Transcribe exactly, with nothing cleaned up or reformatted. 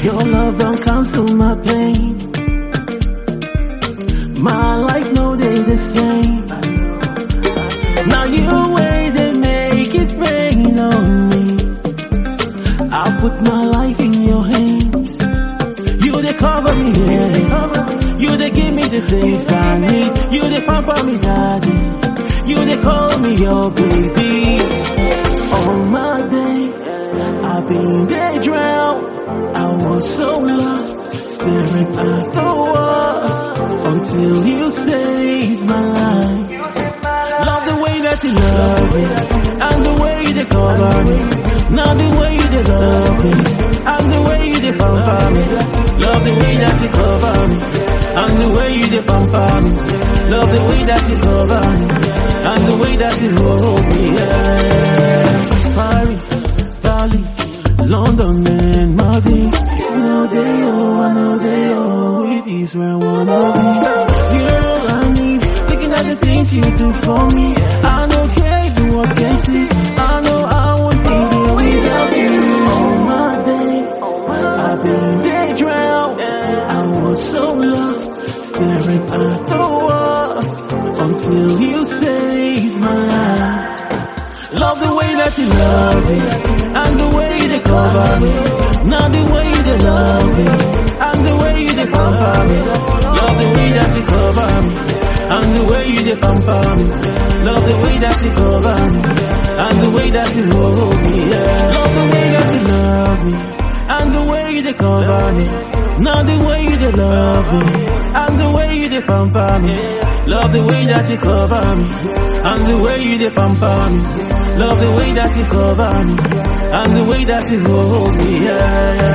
Your love don't cancel my pain. My life no day the same. Now you way they make it rain on me. I put my life in your hands. You they cover me, yeah. You they give me the things I need. You they pamper me, daddy. You they call me your baby. All my days I've been there drowned. I was so lost, staring at the walls, until you saved my life. Love the way that you love me, and the way they cover me. Now the way they love me, and the way they pamper me. Love the way that you cover me, and the way they pamper me. Love the way that you cover me, and the way that you hold me. Yeah. Paris, Bali, London and Maldives. I know they oh, I know they oh, it is where I wanna be. You're all I need, looking at the things you do for me. I don't care if you walk and see. I know I won't be there without you. All my days, I've been there drowned. I was so lost, staring at the walls, until you saved my life. Love the way that you love me, and the way they cover me. Now the way they love me, and the way they pamper me. Love the way that you cover me, and the way they pamper me. Love the way that you cover me, and the way that you hold me. Yeah. Love the way that you love me, and the way they cover me. Now the way they love me, and the way they pamper me. Love the way that you cover me, and the way they pamper me. Love the way that you cover me, and the way that you hold me. Yeah.